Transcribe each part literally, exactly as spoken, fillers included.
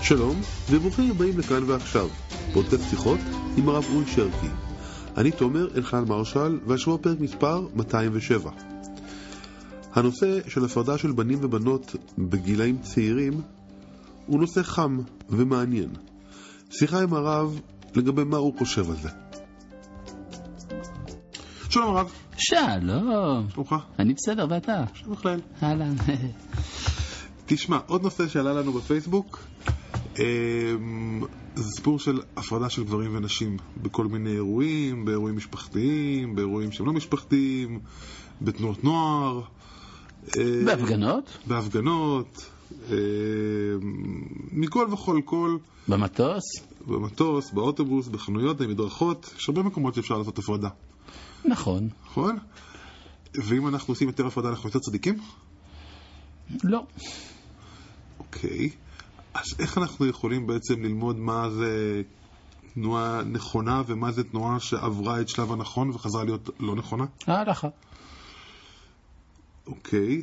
שלום, וברוכים הבאים לכאן ועכשיו, פודקאסט שיחות עם הרב אורי שרקי. אני תומר אלחנן מרשל, והשבוע פרק מספר מאתיים ושבע. הנושא של הפרדה של בנים ובנות בגילאים צעירים הוא נושא חם ומעניין. שיחה עם הרב לגבי מה הוא חושב על זה. שלום הרב. שלום. שלומך? אני בסדר, ואתה? שלום בכלל. אהלן. תשמע, עוד נושא שעלה לנו בפייסבוק, זה סיפור של הפרדה של גברים ונשים בכל מיני אירועים, באירועים משפחתיים, באירועים שהם לא משפחתיים, בתנועות נוער, בהפגנות, בהפגנות, מכל וכל כל, במטוס, במטוס, באוטובוס, בחנויות, במדרכות, יש הרבה מקומות שאפשר לעשות הפרדה. נכון. נכון? ואם אנחנו עושים יותר הפרדה, אנחנו יותר צדיקים? לא. אוקיי. אז איך אנחנו יכולים בעצם ללמוד מה זה תנועה נכונה ומה זה תנועה שעברה את שלב הנכון וחזרה להיות לא נכונה? ההלכה. אוקיי.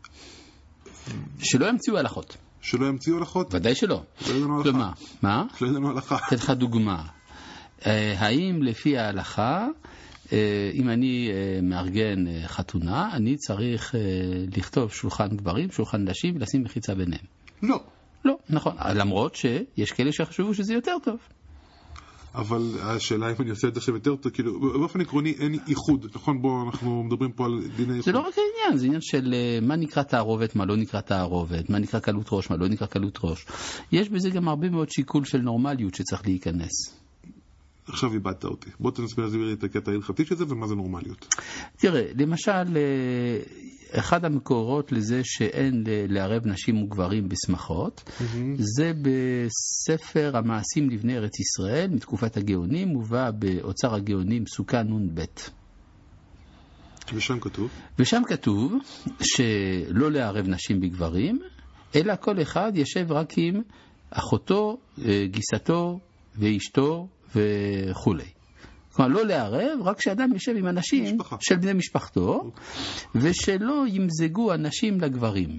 שלא ימציאו הלכות. שלא ימציאו הלכות? ודאי שלא. לא ידענו הלכה. כלומר, מה? לא ידענו הלכה. אתן לך דוגמה. האם לפי ההלכה, אם אני מארגן חתונה, אני צריך לכתוב שולחן גברים, שולחן נשים ולשים מחיצה ביניהם? לא. לא, נכון. למרות שיש כאלה שחשבו שזה יותר טוב. אבל השאלה אם אני עושה את זה עכשיו יותר טוב, כאילו, באופן עקרוני אין איחוד, נכון? בו אנחנו מדברים פה על דיני איחוד. זה לא רק העניין, זה עניין של מה נקרא תערובת, מה לא נקרא תערובת, מה נקרא קלות ראש, מה לא נקרא קלות ראש. יש בזה גם הרבה מאוד שיקול של נורמליות שצריך להיכנס. עכשיו איבדת אותי. בוא תנסה להסביר את הקטע ההלכתי של זה ומה זה נורמליות. תראה, למשל, אחד המקורות לזה שאין לערב נשים וגברים בשמחות, mm-hmm. זה בספר המעשים לבני ארץ ישראל, מתקופת הגאונים, מובא באוצר הגאונים סוכה נון בית. ושם כתוב? ושם כתוב שלא לערב נשים בגברים, אלא כל אחד ישב רק עם אחותו, גיסתו ואשתו וכולי. כלומר, לא לערב, רק שאדם יושב עם אנשים משפחה. של בני משפחתו, ושלא ימזגו אנשים לגברים.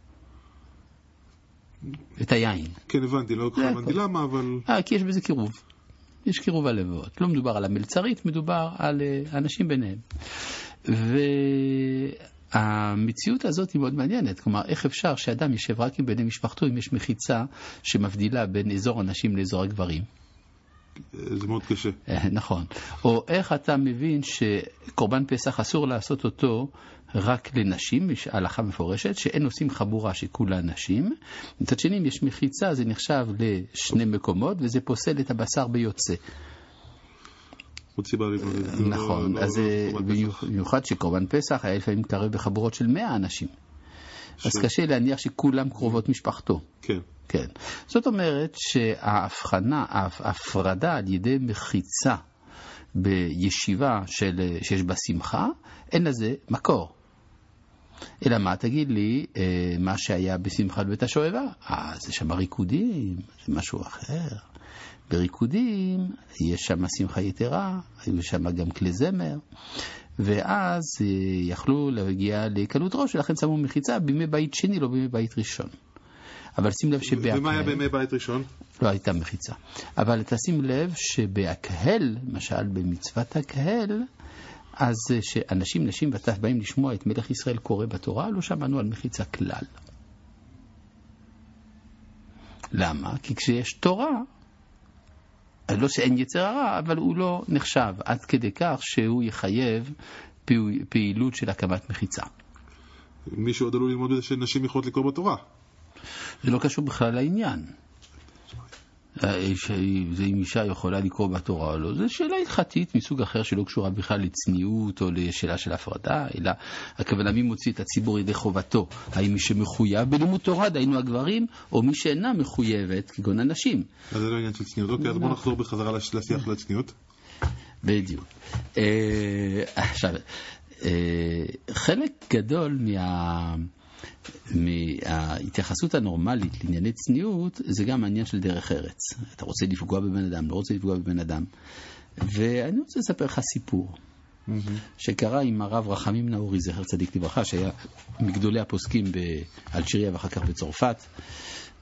את היין. כן, הבנתי, לא הבנתי למה, אבל... אה, כי יש בזה קירוב. יש קירוב הלבבות. לא מדובר על המלצרית, מדובר על אנשים ביניהם. והמציאות הזאת היא מאוד מעניינת. כלומר, איך אפשר שאדם יושב רק עם בני משפחתו, אם יש מחיצה שמבדילה בין אזור הנשים לאזור הגברים? זה מאוד קשה. נכון. או איך אתה מבין שקורבן פסח אסור לעשות אותו רק לנשים, יש הלכה מפורשת, שאין עושים חבורה שכולה נשים. מצד שני, אם יש מחיצה, זה נחשב לשני מקומות, וזה פוסל את הבשר ביוצא. נכון. אז במיוחד שקורבן פסח היה לפעמים מתערב בחבורות של מאה אנשים. אז קשה להניח שכולם קרובות משפחתו. כן. כן. זאת אומרת שההבחנה, ההפרדה על ידי מחיצה בישיבה של, שיש בה שמחה, אין לזה מקור. אלא מה, תגיד לי, מה שהיה בשמחת בית השואבה? אה, זה שם ריקודים, זה משהו אחר. בריקודים יש שם שמחה יתרה, היו שם גם כלי זמר, ואז יכלו להגיע לקלות ראש, ולכן שמו מחיצה בימי בית שני, לא בימי בית ראשון. אבל שים לב שבהקהל... ומה היה בימי בית ראשון? לא הייתה מחיצה. אבל תשים לב שבהקהל, למשל במצוות הקהל, אז שאנשים, נשים וטף באים לשמוע את מלך ישראל קורא בתורה, לא שמענו על מחיצה כלל. למה? כי כשיש תורה, לא שאין יצר הרע, אבל הוא לא נחשב עד כדי כך שהוא יחייב פעילות של הקמת מחיצה. מישהו עוד עלול ללמוד בזה שנשים יכולות לקרוא בתורה. זה לא קשור בכלל לעניין. אם אישה יכולה לקרוא בתורה או לא, זו שאלה הלכתית מסוג אחר שלא קשורה בכלל לצניעות או לשאלה של הפרדה, אלא הכוונה מי מוציא את הציבור ידי חובתו. האם מי שמחויב בלימוד תורה, דיינו הגברים, או מי שאינה מחויבת, כגון הנשים. אז זה לא עניין של צניעות. אוקיי, אז בואו נחזור בחזרה לשיח לצניעות. בדיוק. עכשיו, חלק גדול מה... מההתייחסות הנורמלית לענייני צניעות זה גם העניין של דרך ארץ. אתה רוצה לפגוע בבן אדם, לא רוצה לפגוע בבן אדם. ואני רוצה לספר לך סיפור mm-hmm. שקרה עם הרב רחמים נאורי זכר צדיק לברכה, שהיה מגדולי הפוסקים באלג'יריה ואחר כך בצרפת,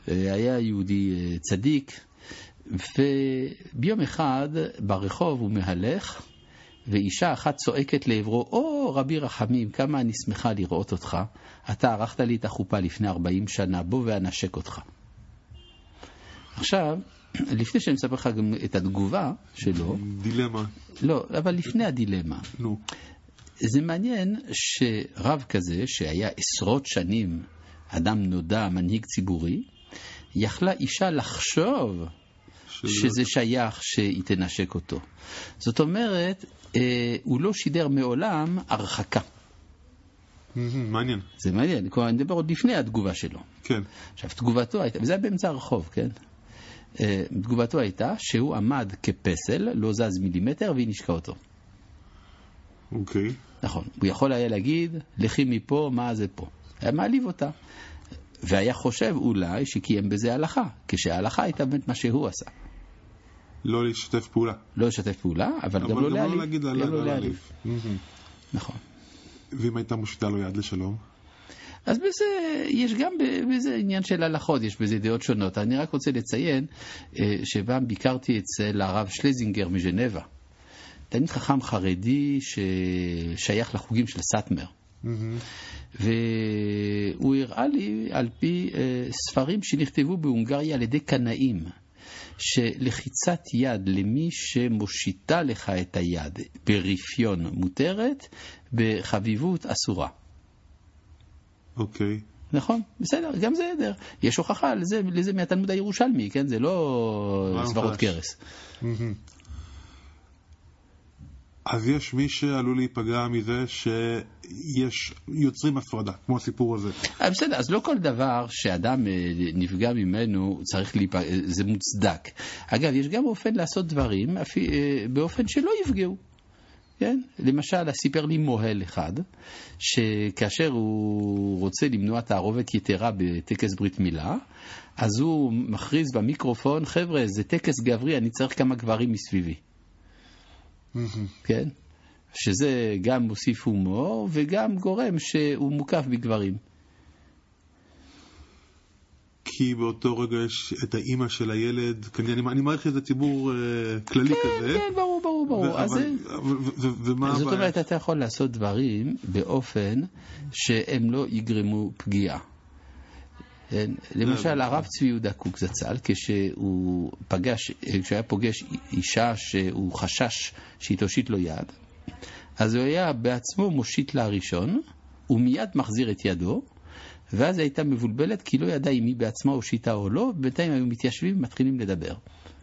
היה יהודי צדיק, וביום אחד ברחוב הוא מהלך, ואישה אחת צועקת לעברו, או רבי רחמים, כמה אני שמחה לראות אותך, אתה ערכת לי את החופה לפני ארבעים שנה, בוא ואנשק אותך. עכשיו, לפני שאני מספר לך גם את התגובה שלו, דילמה. לא, אבל לפני הדילמה. נו. זה מעניין שרב כזה, שהיה עשרות שנים אדם נודע, מנהיג ציבורי, יכלה אישה לחשוב שזה שייך שהיא תנשק אותו. זאת אומרת, אה, הוא לא שידר מעולם הרחקה. מעניין. זה מעניין, אני מדבר עוד לפני התגובה שלו. כן. עכשיו, תגובתו הייתה, וזה היה באמצע הרחוב, כן? אה, תגובתו הייתה שהוא עמד כפסל, לא זז מילימטר, והיא נשקה אותו. אוקיי. נכון. הוא יכול היה להגיד, לכי מפה, מה זה פה? היה מעליב אותה. והיה חושב אולי שקיים בזה הלכה, כשההלכה הייתה באמת מה שהוא עשה. לא לשתף פעולה. לא לשתף פעולה, אבל, אבל גם לא להעליב. אבל גם לא להגיד להעליב. נכון. ואם הייתה מושיטה לו יד לשלום? אז בזה, יש גם בזה עניין של הלכות, יש בזה דעות שונות. אני רק רוצה לציין שבם ביקרתי אצל הרב שלזינגר מז'נבה. תלמיד חכם חרדי ששייך לחוגים של סאטמר. והוא הראה לי על פי ספרים שנכתבו בהונגריה על ידי קנאים, שלחיצת יד למי שמושיטה לך את היד ברפיון מותרת, בחביבות אסורה. אוקיי. נכון, בסדר, גם זה עדר. יש הוכחה לזה, לזה מהתלמוד הירושלמי, כן? זה לא סברות קרס. אז יש מי שעלול להיפגע מזה שיש יוצרים הפרדה, כמו הסיפור הזה. בסדר, אז לא כל דבר שאדם נפגע ממנו צריך להיפגע, זה מוצדק. אגב, יש גם אופן לעשות דברים באופן שלא יפגעו. כן? למשל, סיפר לי מוהל אחד, שכאשר הוא רוצה למנוע תערובת יתרה בטקס ברית מילה, אז הוא מכריז במיקרופון, חבר'ה, זה טקס גברי, אני צריך כמה גברים מסביבי. כן? שזה גם מוסיף הומור וגם גורם שהוא מוקף בגברים. כי באותו רגע יש את האימא של הילד, אני, אני מעריך שזה ציבור uh, כללי כן, כזה. כן, ברור, ברור, ברור. ו- אז אבל, זה... ו- ו- ומה זאת הבעיה? אומרת, אתה יכול לעשות דברים באופן שהם לא יגרמו פגיעה. למשל, הרב צבי יהודה קוק זצ"ל, כשהוא פגש, כשהיה פוגש אישה שהוא חשש שהיא תושיט לו יד, אז הוא היה בעצמו מושיט לה ראשון, ומיד מחזיר את ידו, ואז היא הייתה מבולבלת כי לא ידעה אם היא בעצמה הושיטה או לא, ובינתיים היו מתיישבים ומתחילים לדבר.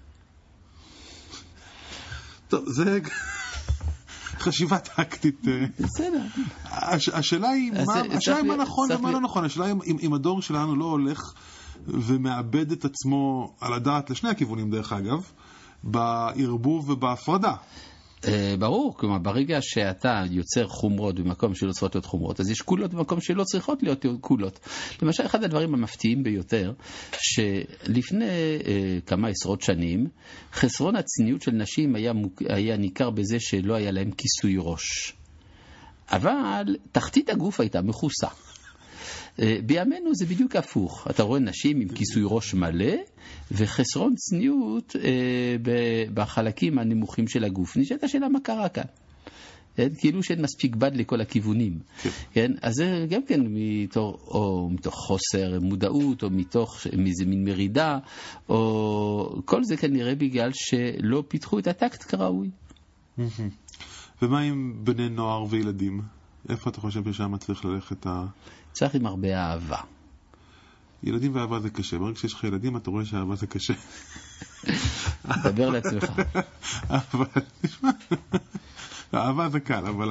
טוב, זה חשיבה טקטית. בסדר. השאלה היא מה נכון ומה לא נכון. השאלה היא אם הדור שלנו לא הולך ומאבד את עצמו על הדעת לשני הכיוונים, דרך אגב, בערבוב ובהפרדה. ברור, כלומר, ברגע שאתה יוצר חומרות במקום שלא צריכות להיות חומרות, אז יש קולות במקום שלא צריכות להיות קולות. למשל, אחד הדברים המפתיעים ביותר, שלפני אה, כמה עשרות שנים, חסרון הצניעות של נשים היה, היה ניכר בזה שלא היה להם כיסוי ראש. אבל תחתית הגוף הייתה מכוסה. בימינו זה בדיוק הפוך. אתה רואה נשים עם כיסוי ראש מלא וחסרון צניעות אה, בחלקים הנמוכים של הגוף. נשאלת השאלה מה קרה כאן. כן? כאילו שאין מספיק בד לכל הכיוונים. כן. כן? אז זה גם כן מתוך, או מתוך חוסר מודעות, או מתוך איזה מין מרידה, או כל זה כנראה בגלל שלא פיתחו את הטקט כראוי. ומה עם בני נוער וילדים? איפה אתה חושב ששם צריך ללכת ה... צריך עם הרבה אהבה. ילדים ואהבה זה קשה. ברגע שיש לך ילדים, אתה רואה שאהבה זה קשה. דבר לעצמך. אהבה זה קל, אבל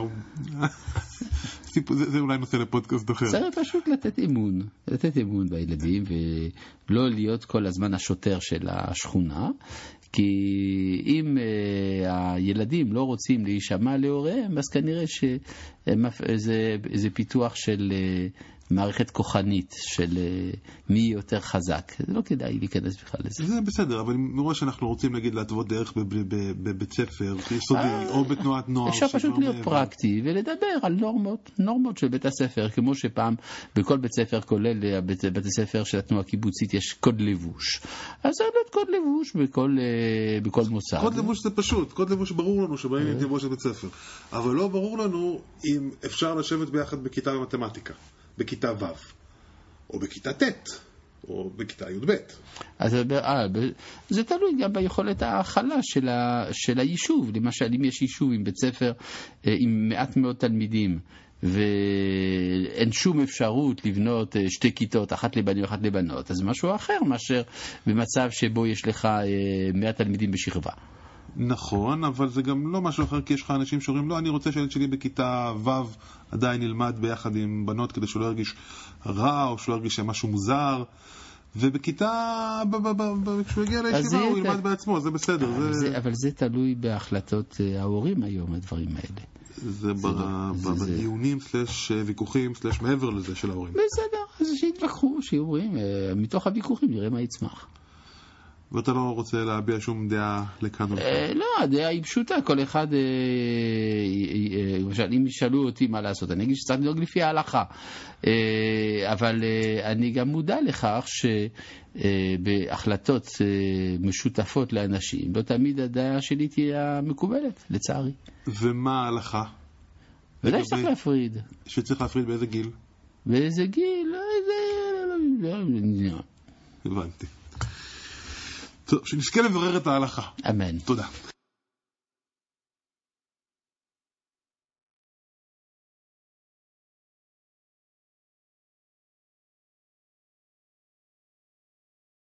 זה אולי נושא לפודקאסט אחר. צריך פשוט לתת אמון. לתת אמון בילדים, ולא להיות כל הזמן השוטר של השכונה, כי אם uh, הילדים לא רוצים להישמע להוריהם, אז כנראה שזה פיתוח של uh, מערכת כוחנית של מי יותר חזק. זה לא כדאי להיכנס בכלל לזה. זה בסדר, אבל מראש אנחנו רוצים להגיד להתוות דרך בבית ספר יסודי, או בתנועת נוער. אפשר פשוט להיות פרקטי ולדבר על נורמות, נורמות של בית הספר, כמו שפעם בכל בית ספר, כולל בית הספר של התנועה הקיבוצית, יש קוד לבוש. אז זה להיות קוד לבוש בכל, בכל מוסד. קוד לבוש זה פשוט, קוד לבוש ברור לנו שבאים עם לבוש של בית ספר. אבל לא ברור לנו אם אפשר לשבת ביחד בכיתה במתמטיקה, בכיתה ו', או בכיתה ט', או בכיתה י' ב'. אז זה תלוי גם ביכולת ההכלה של, ה, של היישוב. למשל, אם יש יישוב עם בית ספר עם מעט מאוד תלמידים, ואין שום אפשרות לבנות שתי כיתות, אחת לבנים ואחת לבנות, אז משהו אחר מאשר במצב שבו יש לך מאה תלמידים בשכבה. נכון, אבל זה גם לא משהו אחר, כי יש לך אנשים שאומרים, לא, אני רוצה שהילד שלי בכיתה ו' עדיין ילמד ביחד עם בנות, כדי שהוא לא ירגיש רע, או שהוא לא ירגיש משהו מוזר, ובכיתה, כשהוא יגיע לישיבה, הוא ילמד בעצמו, זה בסדר. אבל זה תלוי בהחלטות ההורים היום, הדברים האלה. זה בדיונים סלש ויכוחים סלש מעבר לזה של ההורים. בסדר, אז שיתווכחו, שיעורים, מתוך הוויכוחים נראה מה יצמח. ואתה לא רוצה להביע שום דעה לכאן ולכאן? לא, הדעה היא פשוטה, כל אחד, למשל, אם ישאלו אותי מה לעשות, אני אגיד שצריך לדאוג לפי ההלכה, אבל אני גם מודע לכך שבהחלטות משותפות לאנשים, לא תמיד הדעה שלי תהיה מקובלת, לצערי. ומה ההלכה? ודאי שצריך להפריד. שצריך להפריד באיזה גיל? באיזה גיל? הבנתי. טוב, שנזכה לברר את ההלכה. אמן. תודה.